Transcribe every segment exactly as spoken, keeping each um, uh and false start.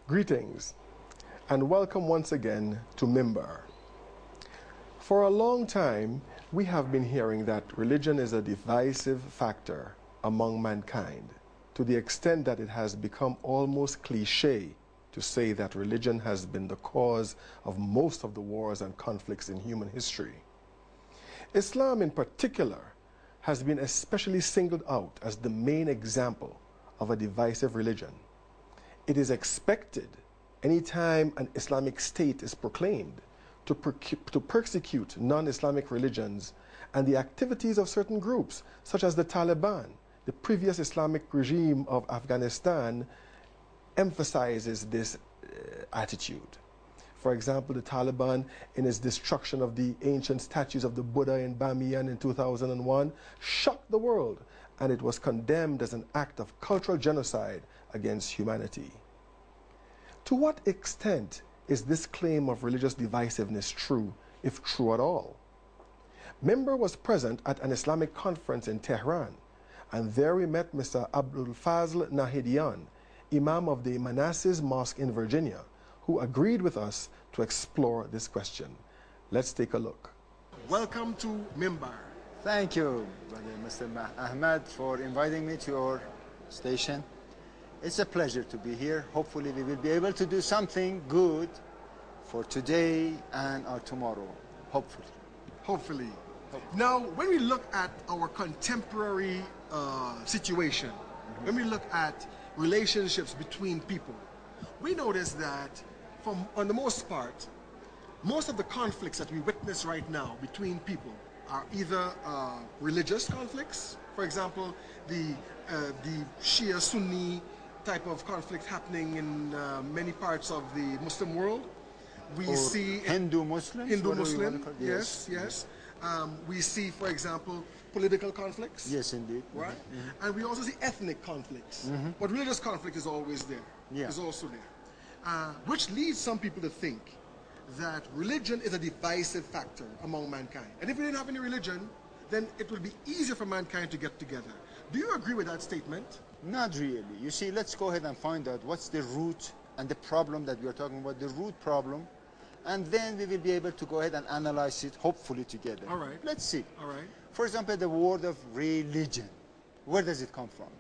Greetings and welcome once again to Mimbar. For a long time, we have been hearing that religion is a divisive factor among mankind, to the extent that it has become almost cliché to say that religion has been the cause of most of the wars and conflicts in human history. Islam in particular has been especially singled out as the main example of a divisive religion. It is expected anytime an Islamic state is proclaimed to, per to persecute non-Islamic religions, and the activities of certain groups such as the Taliban, the previous Islamic regime of Afghanistan, emphasizes this uh, attitude. For example, the Taliban, in its destruction of the ancient statues of the Buddha in Bamiyan in two thousand one, shocked the world, and it was condemned as an act of cultural genocide against humanity. To what extent is this claim of religious divisiveness true, if true at all? Member was present at an Islamic conference in Tehran, and there we met Mister Abdul Fazl Nahidian, Imam of the Manassas Mosque in Virginia, who agreed with us to explore this question. Let's take a look. Welcome to Mimbar. Thank you, Brother Mister Ahmed, for inviting me to your station. It's a pleasure to be here. Hopefully we will be able to do something good for today and our tomorrow. Hopefully. Hopefully. Hopefully. Now, when we look at our contemporary uh, situation, mm-hmm. when we look at relationships between people, we notice that, from, on the most part, most of the conflicts that we witness right now between people are either uh, religious conflicts. For example, the, uh, the Shia-Sunni type of conflict happening in uh, many parts of the Muslim world. We or see Hindu Muslims. Hindu Muslim, yes, yes. yes. Um, we see, for example, political conflicts. Yes, indeed. Right? Mm-hmm. And we also see ethnic conflicts. Mm-hmm. But religious conflict is always there. Yeah. Is also there. Uh, which leads some people to think that religion is a divisive factor among mankind. And if we didn't have any religion, then it would be easier for mankind to get together. Do you agree with that statement? Not really. You see, let's go ahead and find out what's the root and the problem that we are talking about, the root problem, and then we will be able to go ahead and analyze it, hopefully together. All right. Let's see. All right. For example, the word of religion. Where does it come from?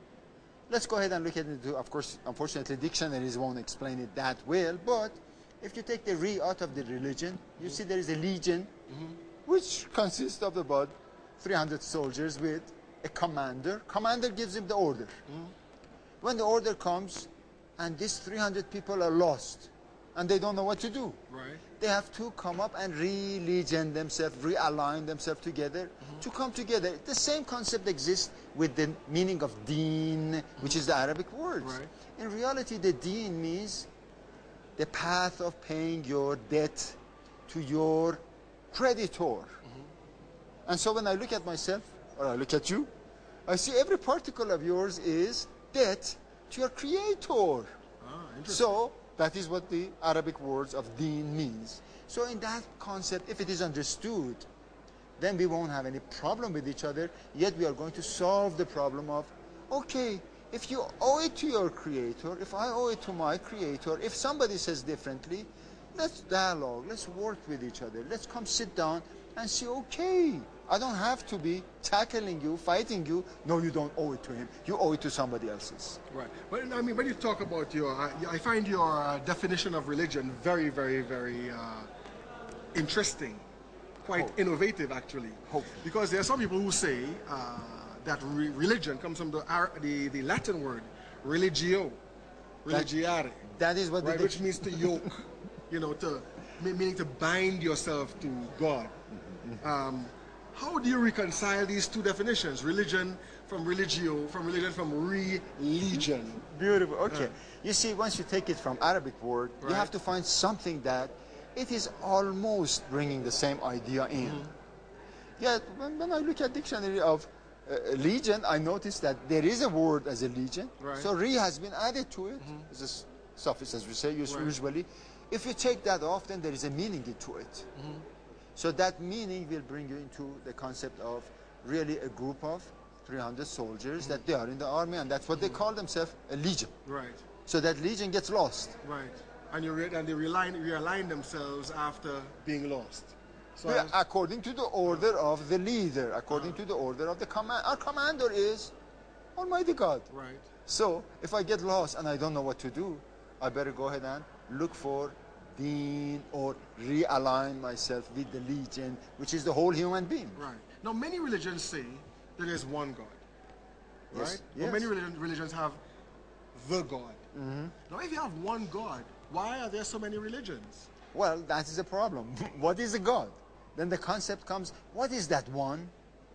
Let's go ahead and look at it. Of course, unfortunately, dictionaries won't explain it that well, but if you take the re out of the religion, you mm-hmm. see there is a legion, mm-hmm. which consists of about three hundred soldiers with a commander. Commander gives him the order. Mm. When the order comes and these three hundred people are lost and they don't know what to do, right. they have to come up and re-legion themselves, realign themselves together, mm-hmm. to come together. The same concept exists with the meaning of deen, mm-hmm. which is the Arabic word. Right. In reality, the deen means the path of paying your debt to your creditor. Mm-hmm. And so when I look at myself, or I look at you, I see every particle of yours is debt to your creator. Ah, so that is what the Arabic words of deen means. So in that concept, if it is understood, then we won't have any problem with each other, yet we are going to solve the problem of, okay, if you owe it to your creator, if I owe it to my creator, if somebody says differently, let's dialogue, let's work with each other, let's come sit down and say, okay, I don't have to be tackling you, fighting you. No, you don't owe it to him. You owe it to somebody else's. Right. But I mean, when you talk about your, uh, I find your uh, definition of religion very, very, very uh, interesting, quite Hope. innovative, actually. Hope. Because there are some people who say uh, that re religion comes from the, the the Latin word religio, religiare. That, that is what right, the which means to yoke, you know, to meaning to bind yourself to God. Um, how do you reconcile these two definitions? Religion from religio, from religion from religion. Beautiful. Okay. Uh, you see, once you take it from Arabic word, right. you have to find something that it is almost bringing the same idea in. Mm-hmm. Yet, when, when I look at dictionary of uh, legion, I notice that there is a word as a legion. Right. So re has been added to it. Mm-hmm. It's a suffix, as we say usually. Right. If you take that off, then there is a meaning to it. Mm-hmm. So that meaning will bring you into the concept of really a group of three hundred soldiers mm-hmm. that they are in the army, and that's what mm-hmm. they call themselves, a legion. Right. So that legion gets lost. Right. And you re- and they realign, realign themselves after being lost. So Yeah, as- according to the order of the leader, according to the order of the command. Our commander is Almighty God. right. So if I get lost and I don't know what to do, I better go ahead and look for deen or realign myself with the legion, which is the whole human being. Right. Now, many religions say there is one God. Yes, Right? yes. But many religion, religions have the God. Now, if you have one God, why are there so many religions? Well, that is the problem. What is a God? Then the concept comes, what is that one?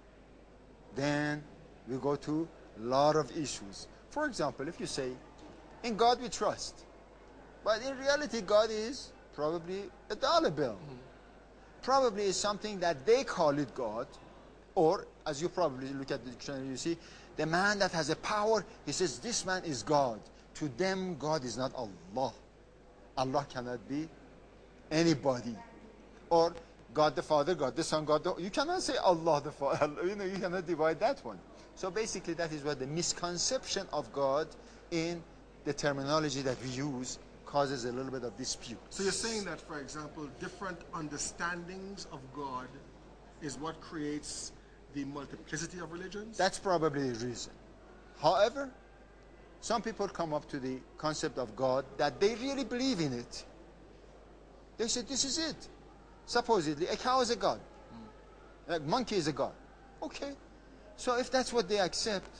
Then we go to a lot of issues. For example, if you say, in God we trust. But in reality, God is probably a dollar bill. Probably is something that they call it God. Or, as you probably look at the dictionary, you see, the man that has a power, he says, this man is God. To them, God is not Allah. Allah cannot be anybody. Or God the Father, God the Son, God the... You cannot say Allah the Father. You know, you cannot divide that one. So basically, that is what the misconception of God in the terminology that we use causes a little bit of dispute. So you're saying that, for example, different understandings of God is what creates the multiplicity of religions? That's probably the reason. However, some people come up to the concept of God that they really believe in it. They say, this is it. Supposedly, a cow is a god. A monkey is a god. Okay. So if that's what they accept,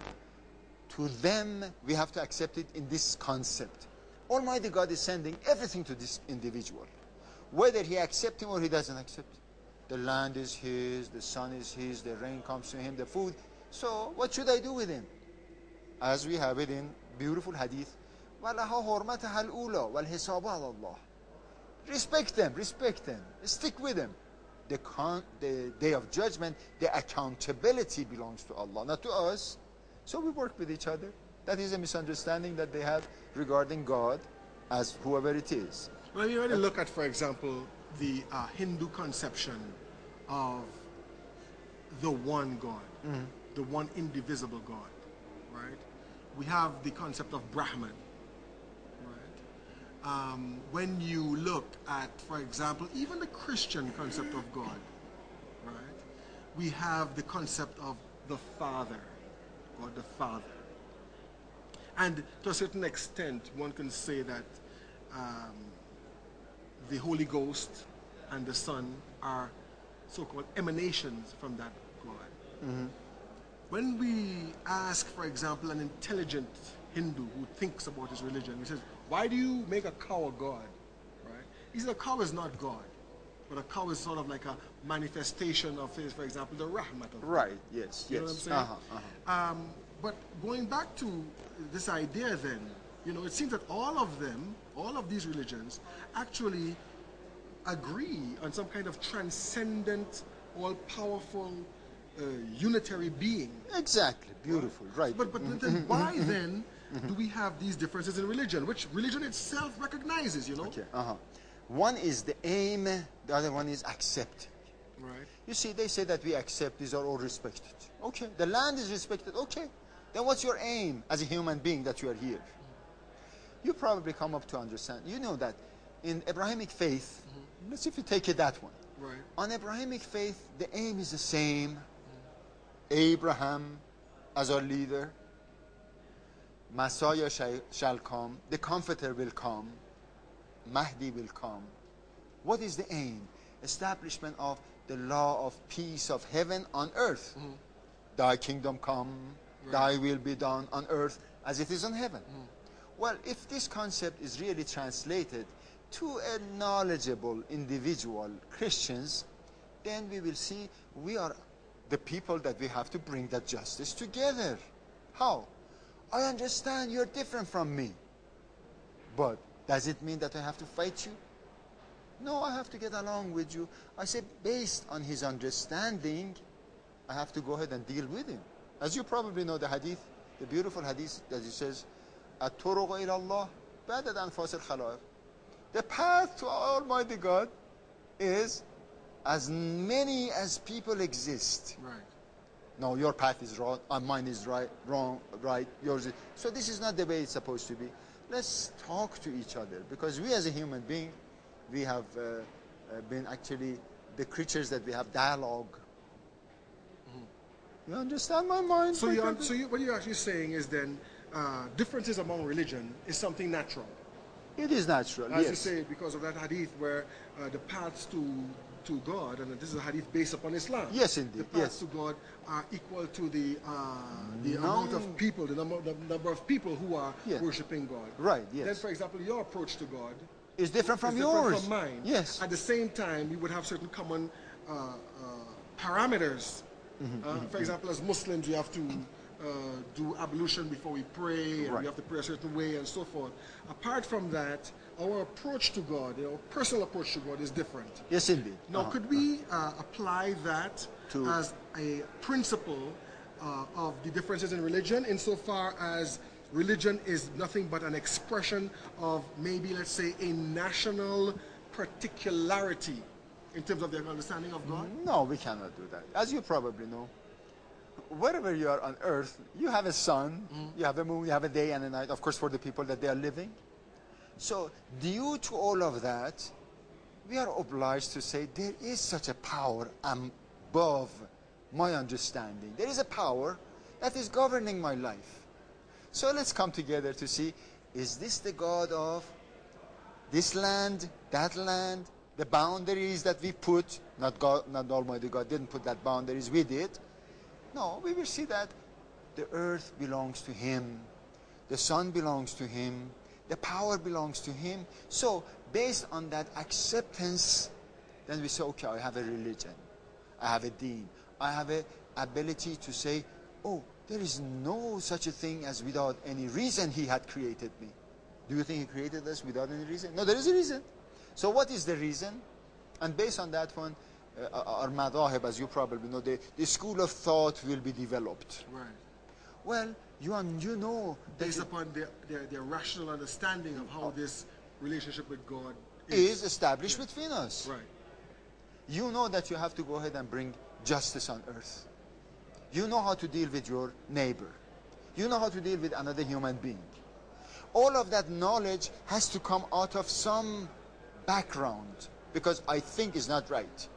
to them, we have to accept it in this concept. Almighty God is sending everything to this individual. Whether he accepts him or he doesn't accept him. The land is his, the sun is his, the rain comes to him, the food. So what should I do with him? As we have it in beautiful hadith, وَلَهَا حُرْمَتَهَا الْأُولَى وَالْحِسَابُ عَلَى اللَّهِ. Respect them, respect them, stick with them. The, con the day of judgment, the accountability belongs to Allah, not to us. So we work with each other. That is a misunderstanding that they have regarding God as whoever it is. Well, you already look at, for example, the uh, Hindu conception of the one God, mm-hmm. the one indivisible God, right? We have the concept of Brahman, right? Um, when you look at, for example, even the Christian concept of God, right? We have the concept of the Father, God the Father. And to a certain extent, one can say that um, the Holy Ghost and the Son are so-called emanations from that God. Mm-hmm. When we ask, for example, an intelligent Hindu who thinks about his religion, he says, why do you make a cow a god? Right? He says a cow is not God, but a cow is sort of like a manifestation of his, for example, the rahmat of God. Right, yes, You yes. know what I'm saying? Uh-huh, uh-huh. Um, but going back to this idea then, you know, it seems that all of them, all of these religions, actually agree on some kind of transcendent, all-powerful, uh, unitary being. Exactly, beautiful, right. But, but then why then do we have these differences in religion, which religion itself recognizes, you know? Okay, uh-huh. One is the aim, the other one is accepting. Right. You see, they say that we accept, these are all respected. Okay, the land is respected, okay. Then what's your aim as a human being that you are here? You probably come up to understand. You know that in Abrahamic faith, mm-hmm. let's see if you take it that one. Right. On Abrahamic faith, the aim is the same. Mm-hmm. Abraham as our leader. Messiah shall come. The Comforter will come. Mahdi will come. What is the aim? Establishment of the law of peace of heaven on earth. Mm-hmm. Thy kingdom come. Right. Thy will be done on earth as it is in heaven. Mm. Well, if this concept is really translated to a knowledgeable individual, Christians, then we will see we are the people that we have to bring that justice together. How? I understand you're different from me. But does it mean that I have to fight you? No, I have to get along with you. I say based on his understanding, I have to go ahead and deal with him. As you probably know the hadith, the beautiful hadith that it says, "At-turuq ila Allah ba'da anfas al-khalaiq." The path to Almighty God is as many as people exist. Right. No, your path is wrong, uh, mine is right, wrong, right, yours is. So this is not the way it's supposed to be. let's talk to each other, because we as a human being, we have uh, uh, been actually the creatures that we have dialogue. Mm-hmm. You understand my mind? So, you, so you, what you're actually saying is then uh, differences among religion is something natural. It is natural, As yes. you say, because of that hadith where uh, the paths to to God, and this is a hadith based upon Islam. Yes, indeed. The paths yes. to God are equal to the uh, the No. amount of people, the number, the number of people who are Yeah. worshiping God. Right, yes. Then, for example, your approach to God It's different from is yours. different from mine. Yes. At the same time, we would have certain common uh, uh, parameters. Mm-hmm, Uh, mm-hmm, for example, as Muslims, we have to uh, do ablution before we pray, and Right. we have to pray a certain way, and so forth. Apart from that, our approach to God, our personal approach to God, is different. Yes, indeed. Now, Uh-huh. could we uh, apply that To- as a principle uh, of the differences in religion, insofar as religion is nothing but an expression of maybe, let's say, a national particularity in terms of their understanding of God? No, we cannot do that. As you probably know, wherever you are on earth, you have a sun, you have a moon, you have a day and a night, of course, for the people that they are living. So, due to all of that, we are obliged to say there is such a power above my understanding. There is a power that is governing my life. So let's come together to see, is this the God of this land, that land, the boundaries that we put? Not God, not Almighty God didn't put that boundaries, we did. No, we will see that the earth belongs to Him, the sun belongs to Him, the power belongs to Him. So, based on that acceptance, then we say, okay, I have a religion, I have a deen, I have a ability to say, oh, there is no such a thing as without any reason He had created me. Do you think He created us without any reason? No, there is a reason. So what is the reason? And based on that one, uh, our madahib, as you probably know, the, the school of thought will be developed. Right. Well, you, and you know that Based it upon their, their, their rational understanding of how this relationship with God is established between us. Right. You know that you have to go ahead and bring justice on earth. You know how to deal with your neighbor. You know how to deal with another human being. All of that knowledge has to come out of some background, because I think it's not right.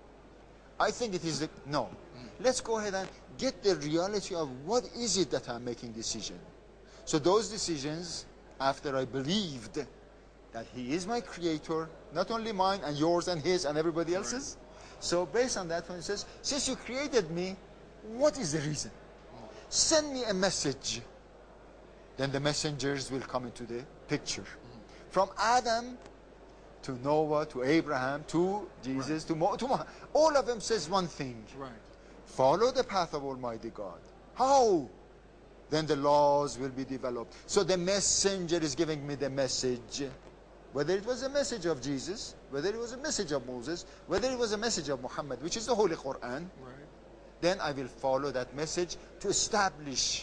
I think it is the, no. Let's go ahead and get the reality of what is it that I'm making decision. So those decisions, after I believed that He is my creator, not only mine and yours and His and everybody else's. So based on that one, it says, since you created me, what is the reason? Send me a message. Then the messengers will come into the picture. From Adam to Noah, to Abraham, to Jesus, right. to, Mo to Muhammad. All of them says one thing. Right. Follow the path of Almighty God. How? Then the laws will be developed. So the messenger is giving me the message. Whether it was a message of Jesus, whether it was a message of Moses, whether it was a message of Muhammad, which is the Holy Quran, right. then I will follow that message to establish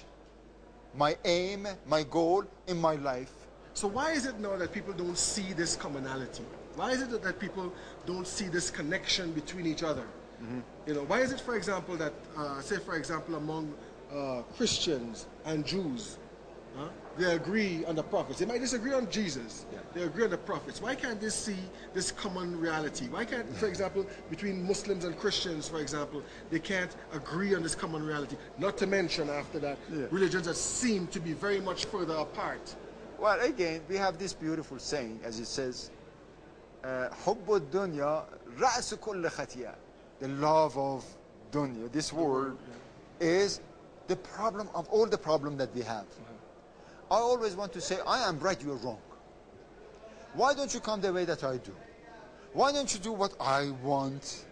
my aim, my goal in my life. So why is it now that people don't see this commonality? Why is it that people don't see this connection between each other? Mm-hmm. You know, why is it, for example, that, uh, say, for example, among uh, Christians and Jews, huh, they agree on the prophets. They might disagree on Jesus. Yeah. They agree on the prophets. Why can't they see this common reality? Why can't, for example, between Muslims and Christians, for example, they can't agree on this common reality? Not to mention, after that, yeah. religions that seem to be very much further apart. Well, again, we have this beautiful saying, as it says, حُبُّ الدُّنْيا رَأْسُ كُلِّ خَطِيئَةٍ. The love of dunya, this world, yeah. is the problem of all the problem that we have. Mm-hmm. I always want to say, I am right, you are wrong. Why don't you come the way that I do? Why don't you do what I want?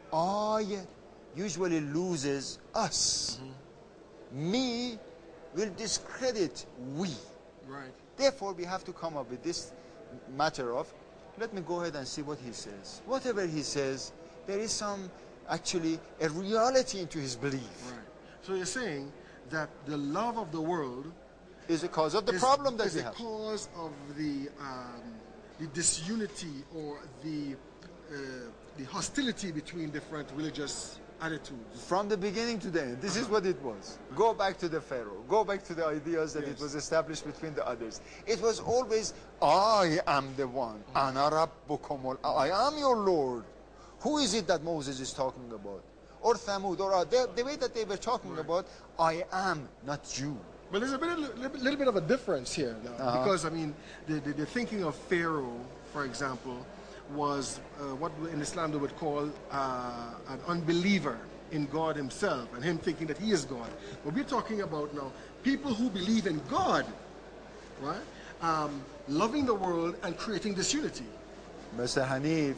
I usually loses us. Mm-hmm. Me will discredit we. Right. Therefore, we have to come up with this matter of, let me go ahead and see what he says. Whatever he says, there is some, actually, a reality into his belief. Right. So you're saying that the love of the world is a cause of the is, problem that is we a have. cause of the, um, the disunity or the, uh, the hostility between different religious Attitudes. From the beginning to the end, this is what it was. Go back to the Pharaoh. Go back to the ideas that Yes. it was established between the others. It was always, I am the one. Ana rabbukum al- I am your Lord. Who is it that Moses is talking about? Or Thamud, or uh, the, the way that they were talking about, I am, not you. But there's a bit, little, little bit of a difference here now, Uh-huh. because I mean, the, the, the thinking of Pharaoh, for example, was uh, what in Islam they would call uh, an unbeliever in God Himself, and him thinking that he is God. But we're talking about now people who believe in God, right? Um, loving the world and creating disunity. Mister Hanif,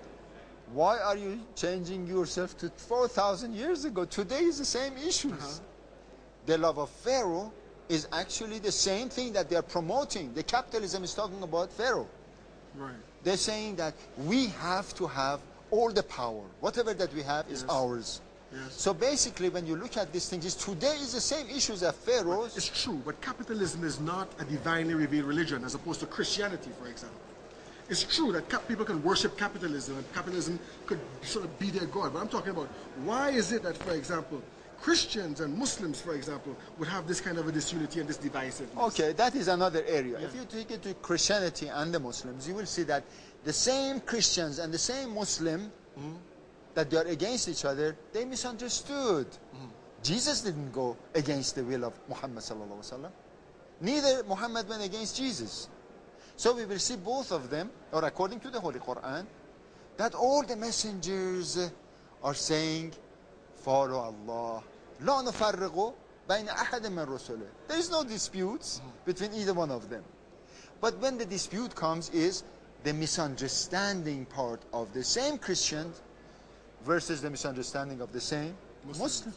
why are you changing yourself to four thousand years ago? Today is the same issues. Uh-huh. The love of Pharaoh is actually the same thing that they are promoting. The capitalism is talking about Pharaoh. Right. They're saying that we have to have all the power. Whatever that we have is Yes. ours. Yes. So basically, when you look at these things, today is the same issues as Pharaoh's. It's true, but capitalism is not a divinely revealed religion as opposed to Christianity, for example. It's true that cap- people can worship capitalism and capitalism could sort of be their God. But I'm talking about why is it that, for example, Christians and Muslims, for example, would have this kind of a disunity and this divisiveness? Okay, that is another area. Yeah. If you take it to Christianity and the Muslims, you will see that the same Christians and the same Muslim that they are against each other, they misunderstood. Jesus didn't go against the will of Muhammad sallallahu alaihi wasallam. Neither Muhammad went against Jesus. So we will see both of them, or according to the Holy Quran, that all the messengers uh, are saying, follow Allah. لا نفرق بين أحد من رسله. There is no disputes between either one of them. But when the dispute comes is the misunderstanding part of the same Christian versus the misunderstanding of the same Muslim.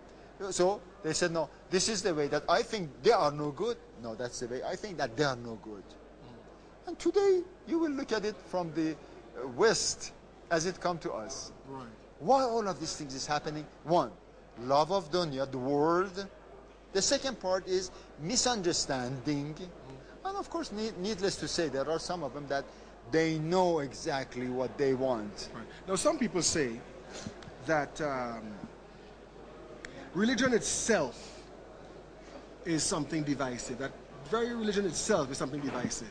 So they said, no, this is the way that I think they are no good. No, that's the way I think that they are no good. And today you will look at it from the uh, West as it come to us. Right. Why all of these things is happening? One, love of dunya, the world. The second part is misunderstanding. And of course, need, needless to say, there are some of them that they know exactly what they want. Right. Now, some people say that um, religion itself is something divisive, that very religion itself is something divisive.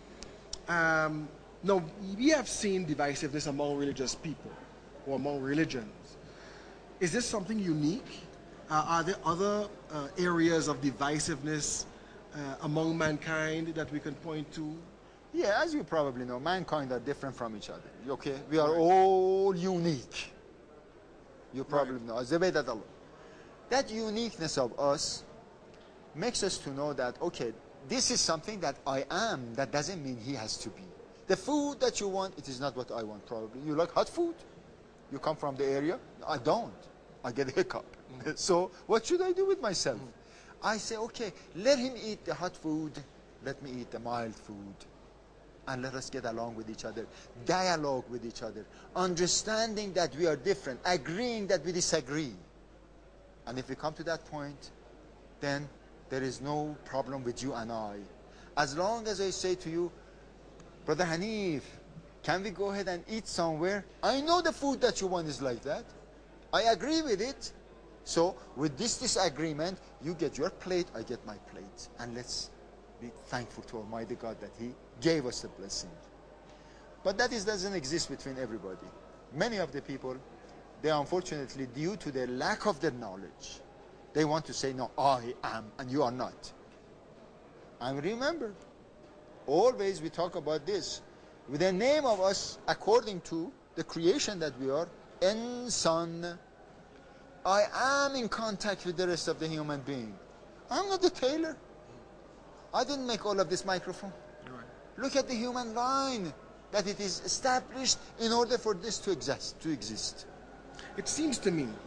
Um, now, we have seen divisiveness among religious people or among religions. Is this something unique? Uh, are there other uh, areas of divisiveness uh, among mankind that we can point to? Yeah, as you probably know, mankind are different from each other. Okay? We are all unique. You probably Right. know. As the way that Allah. That uniqueness of us makes us to know that, okay, this is something that I am. That doesn't mean he has to be. The food that you want, it is not what I want probably. You like hot food? You come from the area? I don't. I get a hiccup. So what should I do with myself? I say, okay, let him eat the hot food. Let me eat the mild food. And let us get along with each other. Dialogue with each other. Understanding that we are different. Agreeing that we disagree. And if we come to that point, then there is no problem with you and I. As long as I say to you, Brother Hanif, can we go ahead and eat somewhere? I know the food that you want is like that. I agree with it. So with this disagreement, you get your plate, I get my plate. And let's be thankful to Almighty God that He gave us the blessing. But that is, doesn't exist between everybody. Many of the people, they unfortunately, due to their lack of their knowledge, they want to say, no, I am, and you are not. And remember, always we talk about this. With the name of us, according to the creation that we are, Insan. I am in contact with the rest of the human being. I'm not the tailor. I didn't make all of this microphone. Right. Look at the human line, that it is established in order for this to exist. To exist. It seems to me,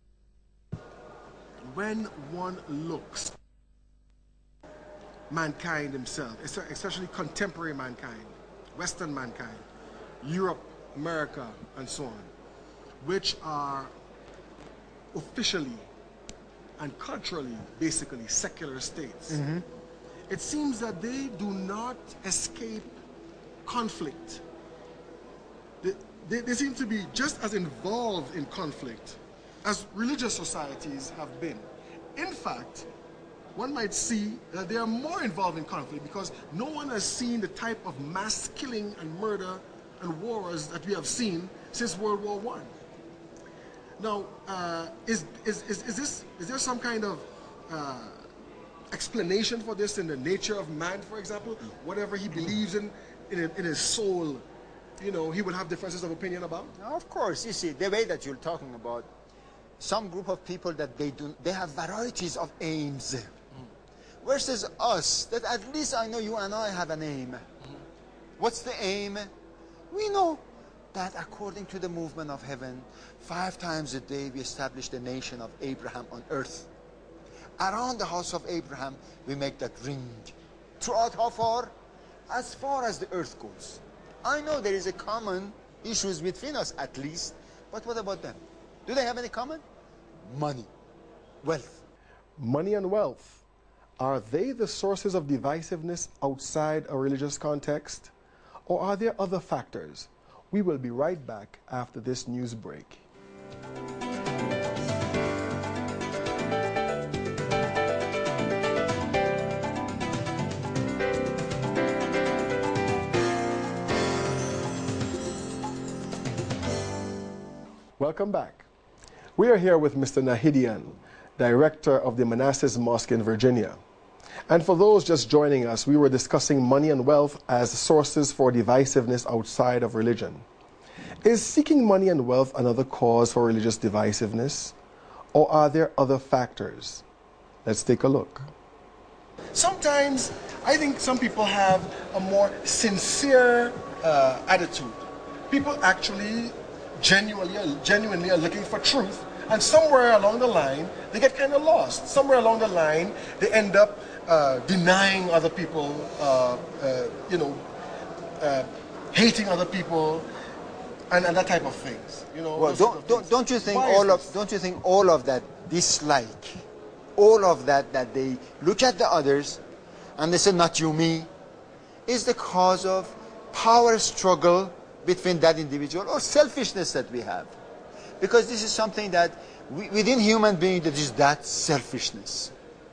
when one looks mankind himself, especially contemporary mankind, Western mankind, Europe, America, and so on, which are officially and culturally, basically, secular states, Mm-hmm. it seems that they do not escape conflict. They, they, they seem to be just as involved in conflict as religious societies have been. In fact, one might see that they are more involved in conflict because no one has seen the type of mass killing and murder and wars that we have seen since World War One. Now, uh, is, is, is, is, this, is there some kind of uh, explanation for this in the nature of man, for example? Whatever he believes in, in, in his soul, you know, he would have differences of opinion about? Of course, you see, the way that you're talking about, some group of people that they do, they have varieties of aims. Mm. Versus us, that at least I know you and I have an aim. Mm. What's the aim? We know that according to the movement of heaven, five times a day we establish the nation of Abraham on earth. Around the house of Abraham, we make that ring. Throughout how far? As far as the earth goes. I know there is a common issues between us at least, but what about them? Do they have any common? Money, wealth. Money and wealth, are they the sources of divisiveness outside a religious context? Or are there other factors? We will be right back after this news break. Welcome back. We are here with Mister Nahidian, Director of the Manassas Mosque in Virginia. And for those just joining us, we were discussing money and wealth as sources for divisiveness outside of religion. Is seeking money and wealth another cause for religious divisiveness? Or are there other factors? Let's take a look. Sometimes I think some people have a more sincere uh, attitude. People actually genuinely are, genuinely are looking for truth, and somewhere along the line they get kind of lost. Somewhere along the line they end up uh, denying other people, uh, uh, you know, uh, hating other people, and, and that type of things. You know. Well, don't, don't don't you think Why all of this? don't you think all of that dislike, all of that that they look at the others, and they say not you me, is the cause of power struggle between that individual or selfishness that we have? Because this is something that we, within human being that is that selfishness.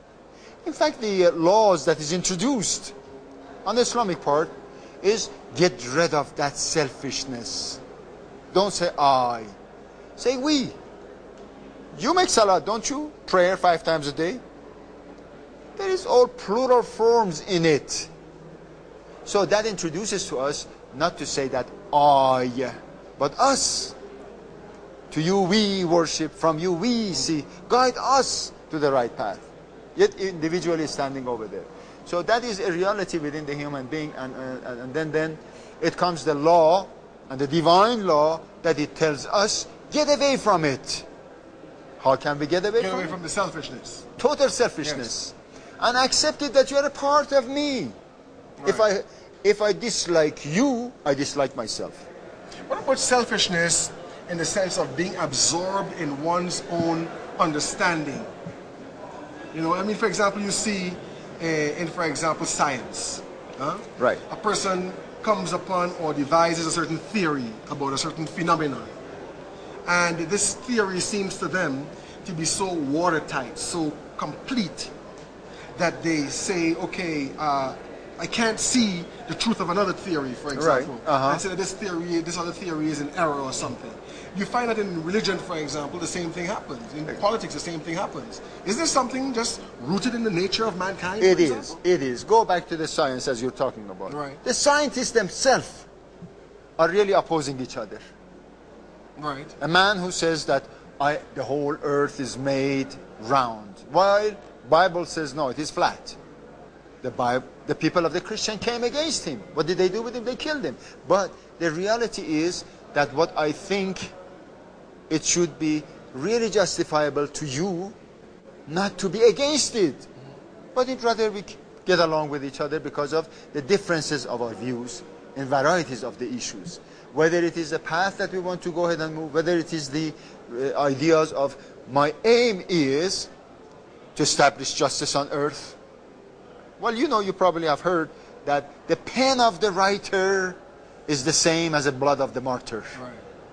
In fact, the uh, laws that is introduced on the Islamic part is get rid of that selfishness. Don't say I, say we. You make salah, don't you? Prayer five times a day. There is all plural forms in it. So that introduces to us not to say that I, but us. To you we worship, from you we see. Guide us to the right path. Yet individually standing over there. So that is a reality within the human being, and, uh, and then, then it comes the law, and the divine law, that it tells us, get away from it. How can we get away Get from away it? from the selfishness. Total selfishness. Yes. And accept it that you are a part of me. Right. If I if I dislike you, I dislike myself. What about selfishness in the sense of being absorbed in one's own understanding? You know, I mean, for example, you see uh, in, for example, science. Huh? Right. A person comes upon or devises a certain theory about a certain phenomenon. And this theory seems to them to be so watertight, so complete, that they say, okay, uh, I can't see the truth of another theory, for example. Right. Uh-huh. And say that this theory, this other theory is an error or something. You find that in religion, for example, the same thing happens. In politics, the same thing happens. Is there something just rooted in the nature of mankind? It for is. example? It is. Go back to the science as you're talking about. Right. The scientists themselves are really opposing each other. Right. A man who says that I, the whole earth is made round, while Bible says no, it is flat. The, Bible, the people of the Christian came against him. What did they do with him? They killed him. But the reality is that what I think, it should be really justifiable to you not to be against it. But it rather we get along with each other because of the differences of our views and varieties of the issues. Whether it is the path that we want to go ahead and move, whether it is the uh, ideas of my aim is to establish justice on earth. Well, you know, you probably have heard that the pen of the writer is the same as the blood of the martyr. Right.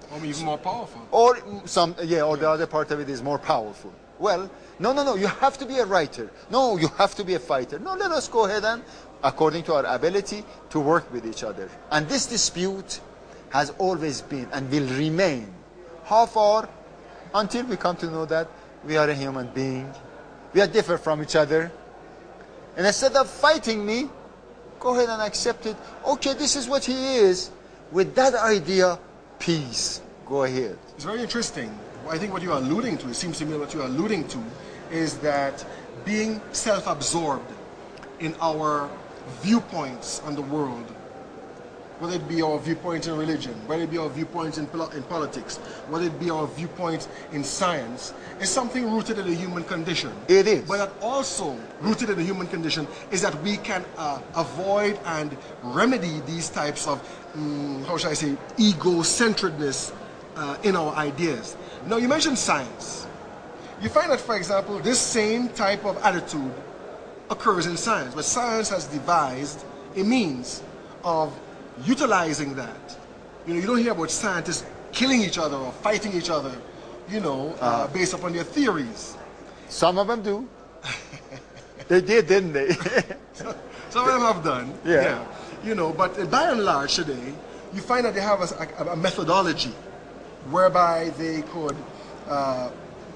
Or even more powerful. Or some, yeah, or the other part of it is more powerful. Well, no, no, no, you have to be a writer. No, you have to be a fighter. No, let us go ahead and, according to our ability, to work with each other. And this dispute has always been and will remain. How far? Until we come to know that we are a human being. We are different from each other. And instead of fighting me, go ahead and accept it. Okay, this is what he is. With that idea, peace. Go ahead. It's very interesting. I think what you are alluding to, it seems to me what you are alluding to, is that being self-absorbed in our viewpoints on the world, whether it be our viewpoint in religion, whether it be our viewpoints in, in politics, whether it be our viewpoint in science, is something rooted in the human condition. It is. But that also rooted in the human condition is that we can uh, avoid and remedy these types of, um, how should I say, ego-centeredness uh, in our ideas. Now, you mentioned science. You find that, for example, this same type of attitude occurs in science, but science has devised a means of utilizing that. You know, you don't hear about scientists killing each other or fighting each other, you know, uh, uh, based upon their theories. Some of them do. They did, didn't they? Some of them have done. Yeah. yeah. You know, but by and large today, you find that they have a, a, a methodology whereby they could uh,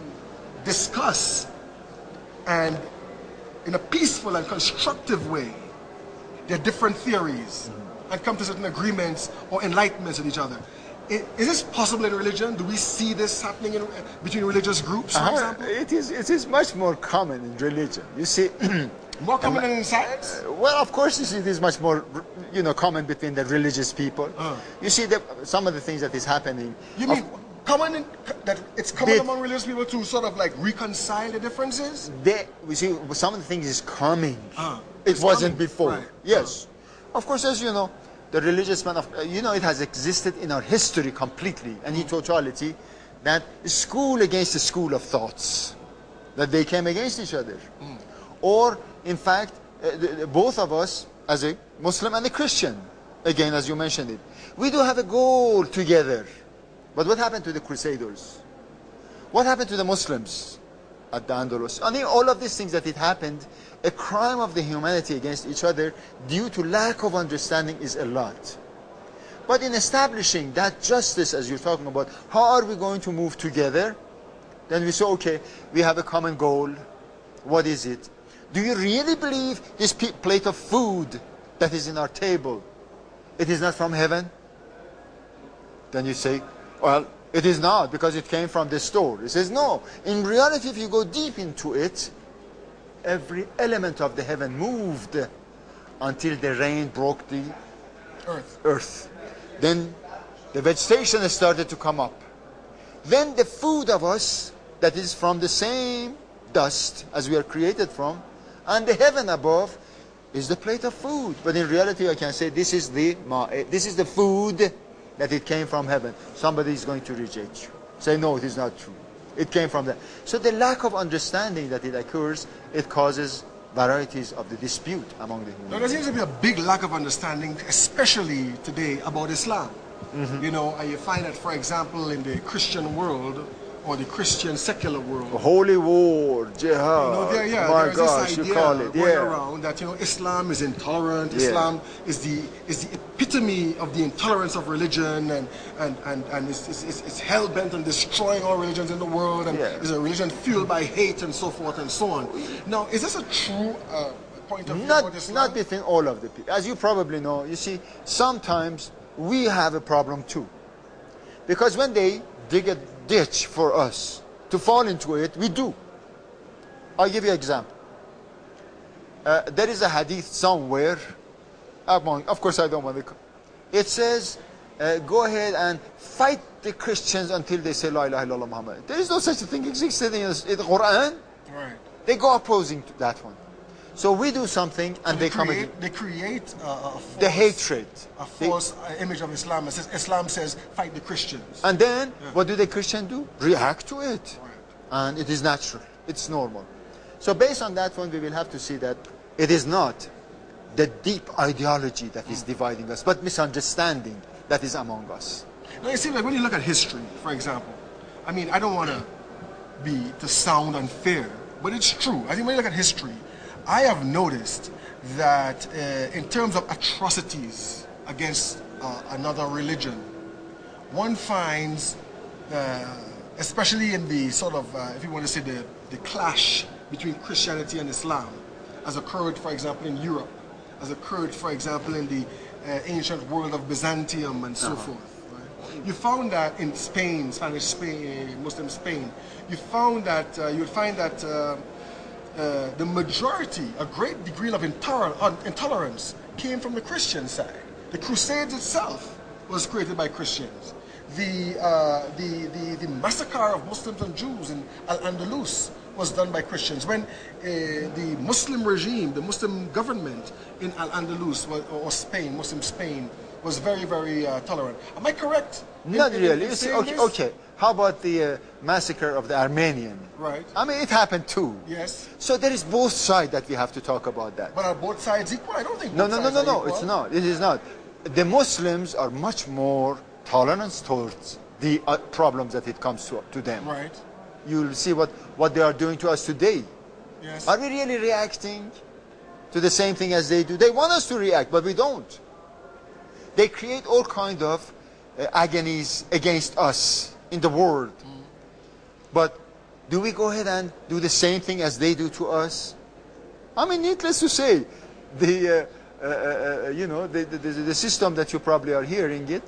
discuss and, in a peaceful and constructive way, their different theories mm-hmm. and come to certain agreements or enlightenments with each other. Is this possible in religion? Do we see this happening in, between religious groups, for uh, example? It is, it is much more common in religion. You see, more common than in science? Uh, well, of course, you see, it is much more, you know, common between the religious people. Uh. You see, the, some of the things that is happening. You mean common in, that it's common they, among religious people to sort of like reconcile the differences? They, we see, some of the things is coming. Uh, it wasn't coming. before. Right. Yes, uh. Of course, as you know. The religious man of, uh, you know, it has existed in our history completely and in totality, that school against the school of thoughts, that they came against each other. Mm. Or, in fact, uh, the, the, both of us, as a Muslim and a Christian, again, as you mentioned it, we do have a goal together. But what happened to the Crusaders? What happened to the Muslims at the Andalus? I mean, all of these things that it happened, a crime of the humanity against each other due to lack of understanding is a lot. But in establishing that justice, as you're talking about, how are we going to move together? Then we say, okay, we have a common goal. What is it? Do you really believe this plate of food that is in our table, it is not from heaven? Then you say, well, it is not, because it came from the store. He says, no. In reality, if you go deep into it, every element of the heaven moved until the rain broke the earth. earth. Then the vegetation started to come up. Then the food of us, that is from the same dust as we are created from, and the heaven above is the plate of food. But in reality, I can say this is the this is the food that it came from heaven. Somebody is going to reject you. Say, no, it is not true. It came from that. So the lack of understanding that it occurs, it causes varieties of the dispute among the humans. Now, there seems to be a big lack of understanding, especially today, about Islam. Mm-hmm. You know, you find that, for example, in the Christian world, or the Christian secular world. Holy war, jihad. You know, there, yeah, my there's gosh, this idea you call it, going yeah. around that, you know, Islam is intolerant. Yeah. Islam is the is the epitome of the intolerance of religion, and and and, and it's, it's, it's hell bent on destroying all religions in the world, and yeah. is a religion fueled by hate and so forth and so on. Now, is this a true uh, point of view not, about Islam? Not between all of the people. As you probably know, you see, sometimes we have a problem too, because when they dig a ditch for us to fall into it, we do. I'll give you an example. Uh, there is a hadith somewhere, among, of course I don't want to, it says, uh, go ahead and fight the Christians until they say La ilaha illallah Muhammad. There is no such a thing existing in, in the Quran. Right. They go opposing to that one. So we do something and so they, they come create, again. They create uh, a false, the hatred. A false they, uh, image of Islam. It says, Islam says, fight the Christians. And then, yeah. what do the Christians do? React to it. Right. And it is natural. It's normal. So based on that one, we will have to see that it is not the deep ideology that is dividing us, but misunderstanding that is among us. Now, it seems like when you look at history, for example, I mean, I don't want to be to sound unfair, but it's true. I think when you look at history, I have noticed that uh, in terms of atrocities against uh, another religion, one finds, uh, especially in the sort of, uh, if you want to say the, the clash between Christianity and Islam, as occurred, for example, in Europe, as occurred, for example, in the uh, ancient world of Byzantium and so uh-huh. forth. Right? You found that in Spain, Spanish Spain, Muslim Spain, you found that, uh, you would find that uh, uh, the majority, a great degree of intoler- intolerance came from the Christian side. The Crusades itself was created by Christians. The, uh, the, the, the massacre of Muslims and Jews in Al-Andalus was done by Christians. When uh, the Muslim regime, the Muslim government in Al-Andalus or, or Spain, Muslim Spain, was very, very uh, tolerant. Am I correct? Not in, really. In, in See, okay, okay. How about the uh, massacre of the Armenian? Right. I mean, it happened too. Yes. So there is both sides that we have to talk about that. But are both sides equal? I don't think no, both no, no, sides no, are no. equal. It's not. It is not. The Muslims are much more tolerant towards the uh, problems that it comes to, to them. Right. You'll see what, what they are doing to us today. Yes. Are we really reacting to the same thing as they do? They want us to react, but we don't. They create all kind of uh, agonies against us in the world. Mm. But do we go ahead and do the same thing as they do to us? I mean, needless to say, the uh, uh, uh, you know the, the, the system that you probably are hearing it,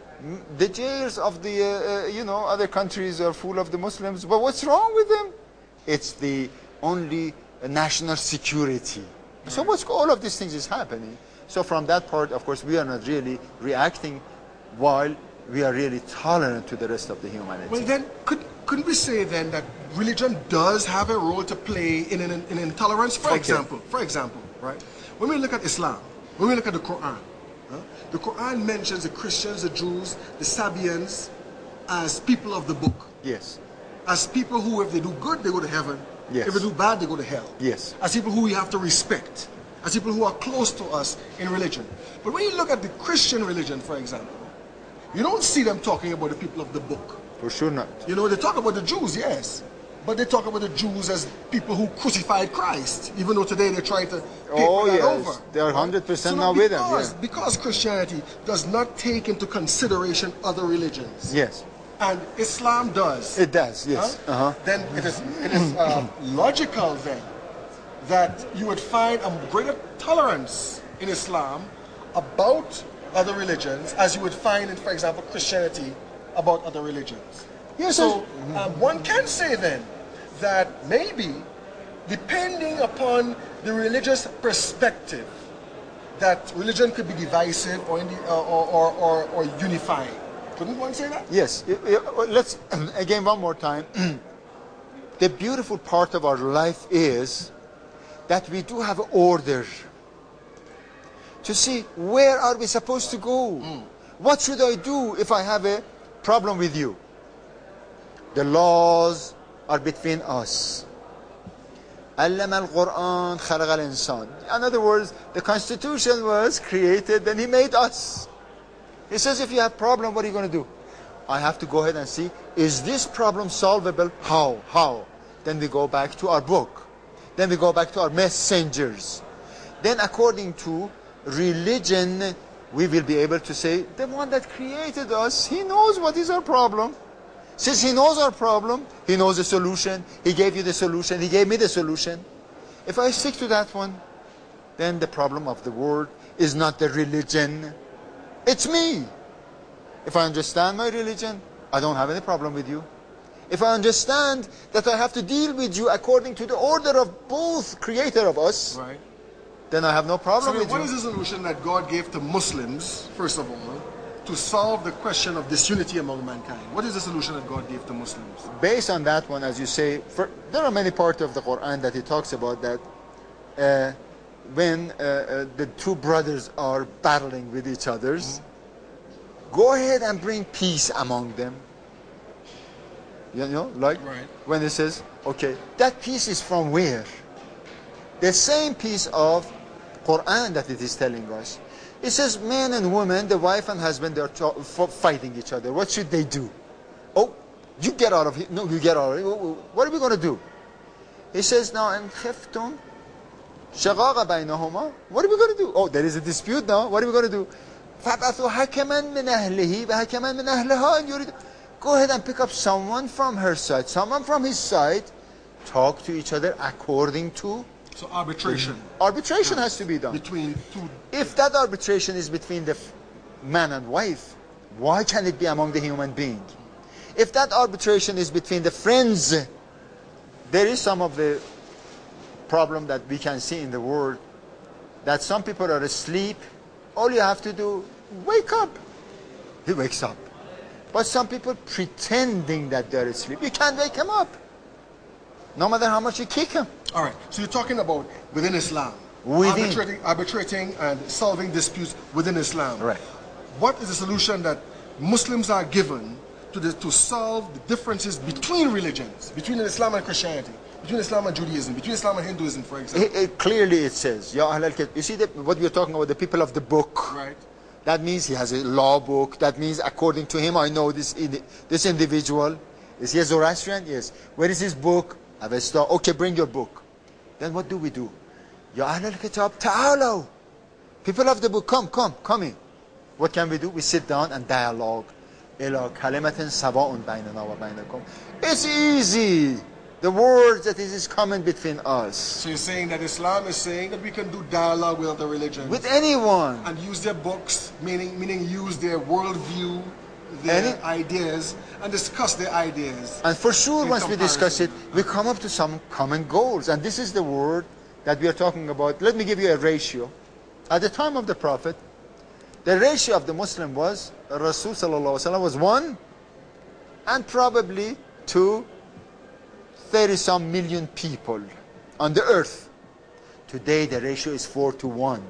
the jails of the uh, uh, you know other countries are full of the Muslims. But what's wrong with them? It's the only uh, national security. Right. So what's all of these things is happening. So from that part, of course, we are not really reacting, while we are really tolerant to the rest of the humanity. Well, then, could, couldn't we say then that religion does have a role to play in, an, in intolerance? For okay. example, for example, right? When we look at Islam, when we look at the Quran, huh, the Quran mentions the Christians, the Jews, the Sabians as people of the book. Yes. As people who, if they do good, they go to heaven. Yes. If they do bad, they go to hell. Yes. As people who we have to respect. As people who are close to us in religion. But when you look at the Christian religion, for example, you don't see them talking about the people of the book. For sure not. You know, they talk about the Jews, yes. But they talk about the Jews as people who crucified Christ, even though today they try to paper oh, that yes. over. They are one hundred percent so now because, with them. Yeah. Because Christianity does not take into consideration other religions. Yes. And Islam does. It does, yes. Huh? Uh-huh. Then it is, it is uh, logical then that you would find a greater tolerance in Islam about other religions as you would find in, for example, Christianity about other religions. Yes, so um, one can say then that maybe, depending upon the religious perspective, that religion could be divisive or, in the, uh, or, or, or, or unifying. Couldn't one say that? Yes. Let's, again, one more time. The beautiful part of our life is that we do have order to see where are we supposed to go. Mm. What should I do if I have a problem with you? The laws are between us. علم القرآن خلق الإنسان. In other words, the Constitution was created and He made us. He says, if you have a problem, what are you going to do? I have to go ahead and see, is this problem solvable? How? How? Then we go back to our book. Then we go back to our messengers. Then according to religion, we will be able to say, the one that created us, He knows what is our problem. Since He knows our problem, He knows the solution. He gave you the solution. He gave me the solution. If I stick to that one, then the problem of the world is not the religion. It's me. If I understand my religion, I don't have any problem with you. If I understand that I have to deal with you according to the order of both creator of us, right, then I have no problem so with what you. What is the solution that God gave to Muslims, first of all, to solve the question of disunity among mankind? What is the solution that God gave to Muslims? Based on that one, as you say, for, there are many parts of the Quran that it talks about that uh, when uh, uh, the two brothers are battling with each other, mm-hmm. go ahead and bring peace among them. You know, like right. when it says, okay, that peace is from where? The same piece of Quran that it is telling us. It says men and women, the wife and husband, they're fighting each other. What should they do? Oh, you get out of here. No, you get out of here. What are we going to do? He says, now, in khiftum, shagaga baynahuma. What are we going to do? Oh, there is a dispute now. What are we going to do? فَابْعَثُوا حَكَمًا مِنْ أَهْلِهِ وَحَكَمًا مِنْ أَهْلِهَا. And you go ahead and pick up someone from her side, someone from his side. Talk to each other according to... So arbitration. Arbitration has to be done. Between two. If that arbitration is between the man and wife, why can't it be among the human being? If that arbitration is between the friends, there is some of the problem that we can see in the world, that some people are asleep. All you have to do, wake up. He wakes up. But some people pretending that they're asleep. You can't wake him up. No matter how much you kick him. All right. So you're talking about within Islam. Within. Arbitrating, arbitrating and solving disputes within Islam. Right. What is the solution that Muslims are given to, the, to solve the differences between religions, between Islam and Christianity, between Islam and Judaism, between Islam and Hinduism, for example? It, it, clearly it says, Ya Ahl al-Kitab. You see the, what we're talking about, the people of the book. Right. That means he has a law book. That means according to him, I know this, this individual. Is he a Zoroastrian? Yes. Where is his book? Avesta. Okay, bring your book. Then what do we do? Ya Ahl al-Kitab, ta'alaw. People of the book, come, come, come in. What can we do? We sit down and dialogue. إِلَى كَلِمَةٍ سَوَاءٌ بَيْنَنَا وَبَيْنَكُمْ. It's easy. The words that is common between us. So you're saying that Islam is saying that we can do dialogue with other religions. With anyone. And use their books, meaning meaning use their worldview, their Any, ideas, and discuss their ideas. And for sure, once comparison. we discuss it, we come up to some common goals. And this is the word that we are talking about. Let me give you a ratio. At the time of the Prophet, the ratio of the Muslim was, Rasul sallallahu alaihi wasallam was one, and probably two, thirty some million people on the earth. Today the ratio is four to one.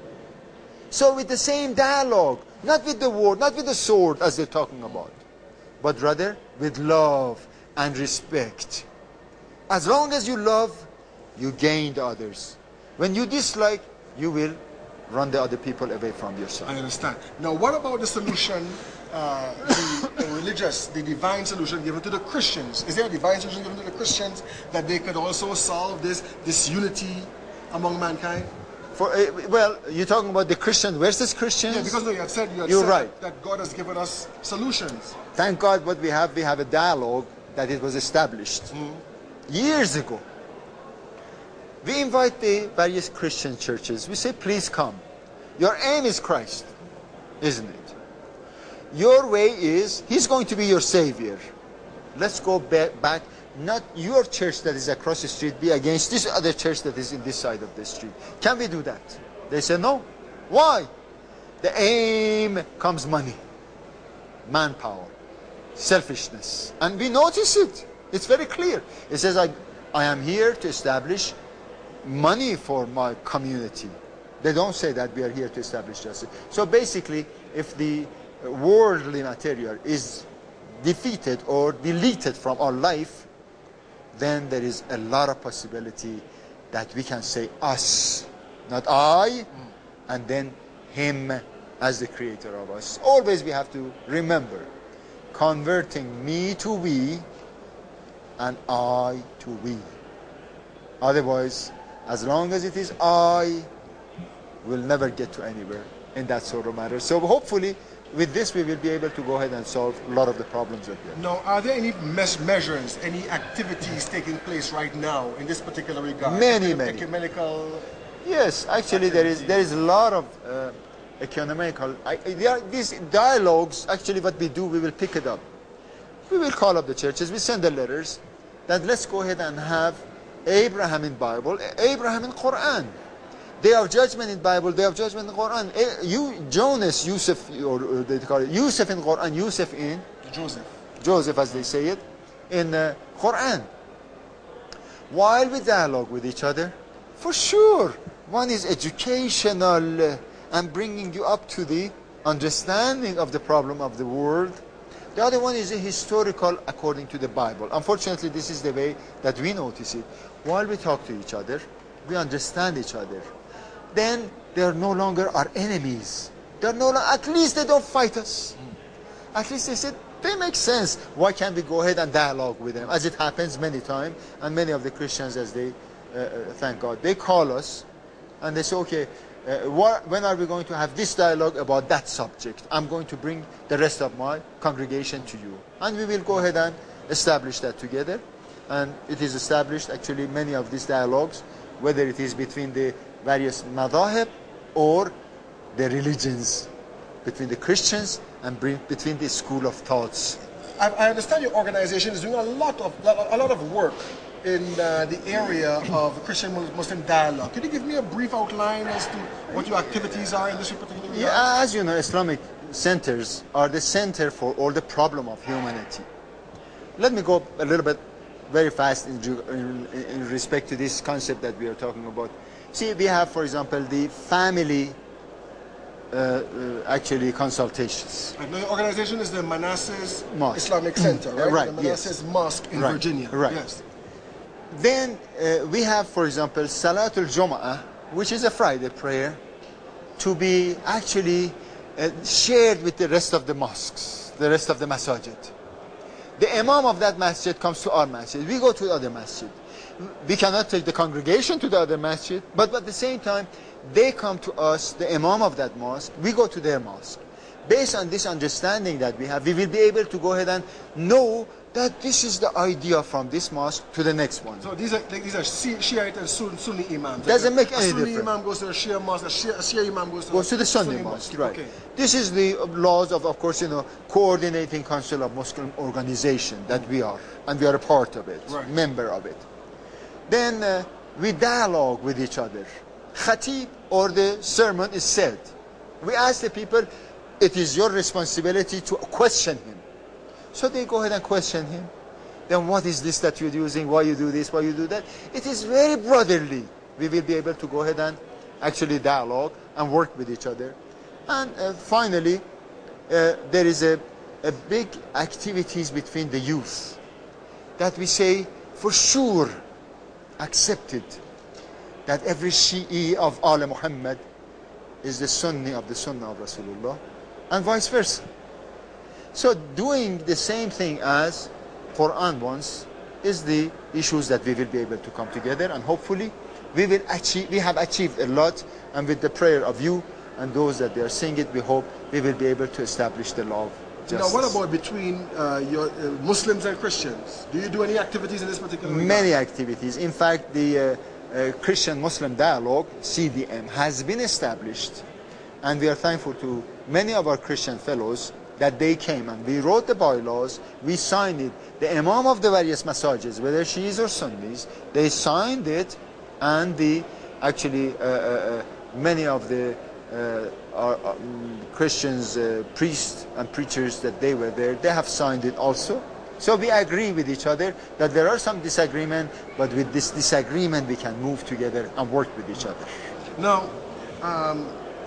So with the same dialogue, not with the word, not with the sword as they're talking about, but rather with love and respect. As long as you love, you gain the others. When you dislike, you will run the other people away from your side. I understand. Now, what about the solution, uh, the, the religious, the divine solution given to the Christians? Is there a divine solution given to the Christians that they could also solve this this unity among mankind? For uh, well, you're talking about the Christian versus Christians. Yeah, because no, you had said you had You're said right. that God has given us solutions. Thank God, what we have, we have a dialogue that it was established mm. years ago. We invite the various Christian churches. We say, please come. Your aim is Christ, isn't it? Your way is, He's going to be your Savior. Let's go back, back. Not your church that is across the street be against this other church that is in this side of the street. Can we do that? They say, no. Why? The aim comes money, manpower, selfishness. And we notice it. It's very clear. It says, I, I am here to establish money for my community. They don't say that we are here to establish justice. So basically, if the worldly material is defeated or deleted from our life, then there is a lot of possibility that we can say us, not I, and then Him as the creator of us. Always we have to remember, converting me to we and I to we. Otherwise, as long as it is I, we'll never get to anywhere in that sort of matter. So hopefully, with this, we will be able to go ahead and solve a lot of the problems that we have. Now, are there any mes measures, any activities taking place right now in this particular regard? Many, many. Ecumenical. Yes, actually, there is there is a lot of uh, economical. I, there are these dialogues. Actually, what we do, we will pick it up. We will call up the churches. We send the letters. That let's go ahead and have Abraham in Bible, Abraham in Quran. Day of Judgment in Bible, Day of Judgment in Quran. You, Jonas, Yusuf, or, or they call it Yusuf in Quran, Yusuf in Joseph. Joseph, as they say it, in uh, Quran. While we dialogue with each other, for sure, one is educational uh, and bringing you up to the understanding of the problem of the world. The other one is a historical according to the Bible. Unfortunately, this is the way that we notice it. While we talk to each other, we understand each other. then they are no longer our enemies. They're no longer, at least they don't fight us. Mm. At least they said, they make sense. Why can't we go ahead and dialogue with them? As it happens many times, and many of the Christians, as they, uh, uh, thank God, they call us and they say, okay, uh, what, when are we going to have this dialogue about that subject? I'm going to bring the rest of my congregation to you. And we will go ahead and establish that together. And it is established, actually, many of these dialogues, whether it is between the various madhahib or the religions, between the Christians and bring, between the school of thoughts. I, I understand your organization is doing a lot of a lot of work in uh, the area of Christian-Muslim dialogue. Could you give me a brief outline as to what your activities are in this particular area? Yeah, as you know, Islamic centers are the center for all the problem of humanity. Let me go a little bit very fast in, in, in respect to this concept that we are talking about. See, we have, for example, the family Uh, uh, actually consultations. And the organization is the Manassas Mosque. Islamic Center, right? Right, The Manassas yes. Mosque in Right, Virginia. right. Yes. Then uh, we have, for example, Salatul Jum'ah, which is a Friday prayer, to be actually uh, shared with the rest of the mosques, the rest of the masajid. The imam of that masjid comes to our masjid. We go to the other masjid. We cannot take the congregation to the other masjid, but at the same time, they come to us, the imam of that mosque, we go to their mosque. Based on this understanding that we have, we will be able to go ahead and know that this is the idea from this mosque to the next one. So these are these are Shiite and Sunni imams. Doesn't make a any Sunni difference. imam goes to the Shia mosque, a Shia, a Shia imam goes to, Goes to the Sunni, Sunni mosque, mosque. right. Okay. This is the laws of, of course, you know, coordinating council of Muslim organization that we are, and we are a part of it, Right. member of it. Then uh, we dialogue with each other. Khatib or the sermon is said. We ask the people, it is your responsibility to question him. So they go ahead and question him. Then what is this that you're using? Why you do this? Why you do that? It is very brotherly. We will be able to go ahead and actually dialogue and work with each other. And uh, finally, uh, there is a, a big activities between the youth that we say for sure accepted that every Shi'i of Al Muhammad is the Sunni of the Sunnah of Rasulullah, and vice versa. So doing the same thing as Quran wants is the issues that we will be able to come together, and hopefully we will achieve, we have achieved a lot, and with the prayer of you and those that they are saying it, we hope we will be able to establish the law of justice. Now, what about between uh, your uh, Muslims and Christians? Do you do any activities in this particular regard? Many activities. In fact, the uh, uh, Christian-Muslim dialogue, C D M, has been established, and we are thankful to many of our Christian fellows that they came and we wrote the bylaws, we signed it. The imam of the various masajids, whether Shiis or Sunnis, they signed it, and the actually uh, uh, many of the uh, our, um, Christians, uh, priests and preachers that they were there, they have signed it also. So we agree with each other that there are some disagreement, but with this disagreement we can move together and work with each other. Now, um,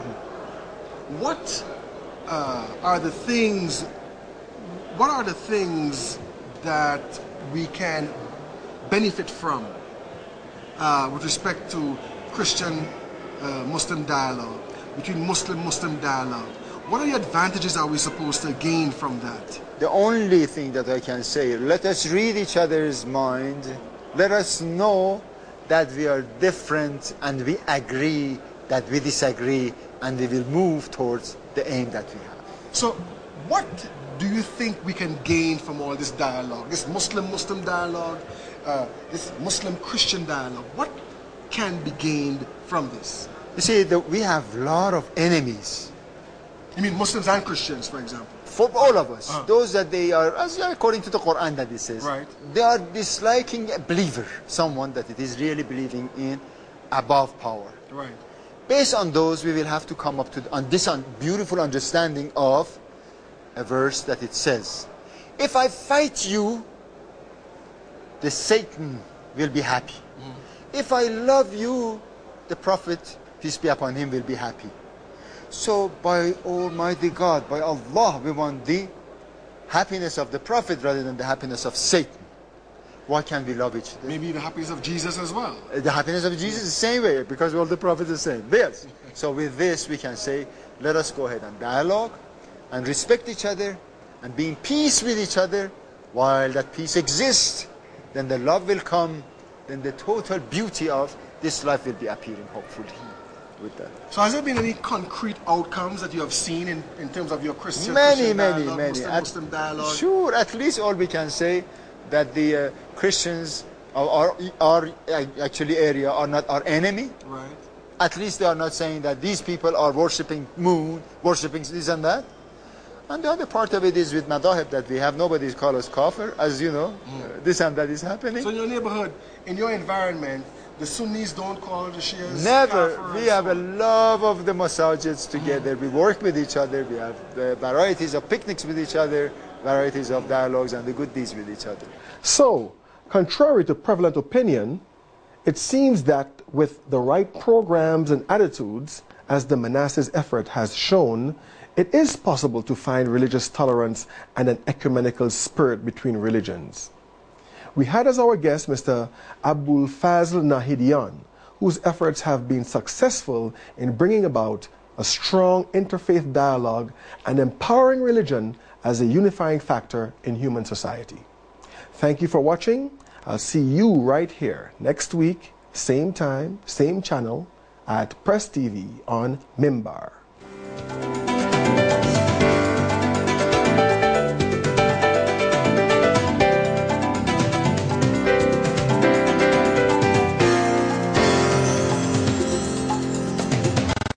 what uh, are the things? What are the things that we can benefit from uh, with respect to Christian uh, Muslim dialogue, between Muslim Muslim dialogue? What are the advantages are we supposed to gain from that? The only thing that I can say, let us read each other's mind. Let us know that we are different and we agree that we disagree, and we will move towards the aim that we have. So, what do you think we can gain from all this dialogue, this Muslim-Muslim dialogue, uh, this Muslim-Christian dialogue? What can be gained from this? You see, the, we have a lot of enemies. You mean Muslims and Christians, for example? For all of us, Uh. those that they are, as according to the Quran that it says, Right. they are disliking a believer, someone that it is really believing in above power. Right. Based on those, we will have to come up to on this un, beautiful understanding of a verse that it says, if I fight you, the Satan will be happy. Mm. If I love you, the Prophet, peace be upon him, will be happy. So by Almighty God, by Allah, we want the happiness of the Prophet rather than the happiness of Satan. Why can't we love each other? Maybe the happiness of Jesus as well. The happiness of Jesus is the same way, because all the prophets are the same. Yes. So with this, we can say, let us go ahead and dialogue and respect each other and be in peace with each other. While that peace exists, then the love will come, then the total beauty of this life will be appearing, hopefully, with that. So has there been any concrete outcomes that you have seen in, in terms of your Christian, Many, Christian many, dialogue, many. Muslim, At- Muslim dialogue? Sure, at least all we can say that the uh, Christians of our, our uh, actually area are not our enemy. Right. At least they are not saying that these people are worshipping moon, worshipping this and that. And the other part of it is with madahib that we have nobody call us kafir, as you know, mm. uh, this and that is happening. So in your neighborhood, in your environment, the Sunnis don't call the Shias Never. kafir We and have so a on. love of the masajids together. Mm. We work with each other. We have the varieties of picnics with each other, varieties of dialogues and the good deeds with each other. So, contrary to prevalent opinion, it seems that with the right programs and attitudes, as the Manasseh's effort has shown, it is possible to find religious tolerance and an ecumenical spirit between religions. We had as our guest Mister Abul Fazl Nahidian, whose efforts have been successful in bringing about a strong interfaith dialogue and empowering religion as a unifying factor in human society. Thank you for watching. I'll see you right here next week, same time, same channel, at Press T V on Mimbar.